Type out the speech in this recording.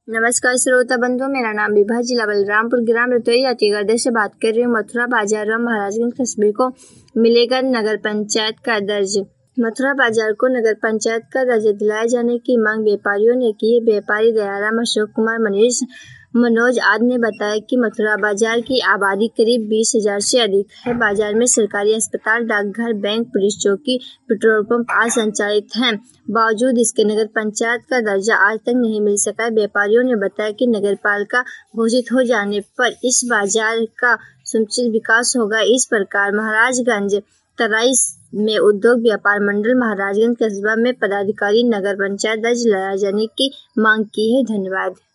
नमस्कार श्रोता बंधु, मेरा नाम विभा, जिला बलरामपुर, ग्राम रतोई अतीगढ़ से बात कर रही हूँ। मथुरा बाजार व महाराजगंज कस्बे को मिलेगा नगर पंचायत का दर्ज। मथुरा बाजार को नगर पंचायत का दर्जा दिलाए जाने की मांग व्यापारियों ने की है। व्यापारी दयाराम, अशोक कुमार, मनीष, मनोज आदि ने बताया कि मथुरा बाजार की आबादी करीब 20,000 से अधिक है। बाजार में सरकारी अस्पताल, डाकघर, बैंक, पुलिस चौकी, पेट्रोल पंप आदि संचालित हैं। बावजूद इसके नगर पंचायत का दर्जा आज तक नहीं मिल सका। व्यापारियों ने बताया कि नगर पालिका घोषित हो जाने पर इस बाजार का समुचित विकास होगा। इस प्रकार महाराजगंज तराई में उद्योग व्यापार मंडल महाराजगंज कस्बा में पदाधिकारी नगर पंचायत दर्ज लाए जाने की मांग की है। धन्यवाद।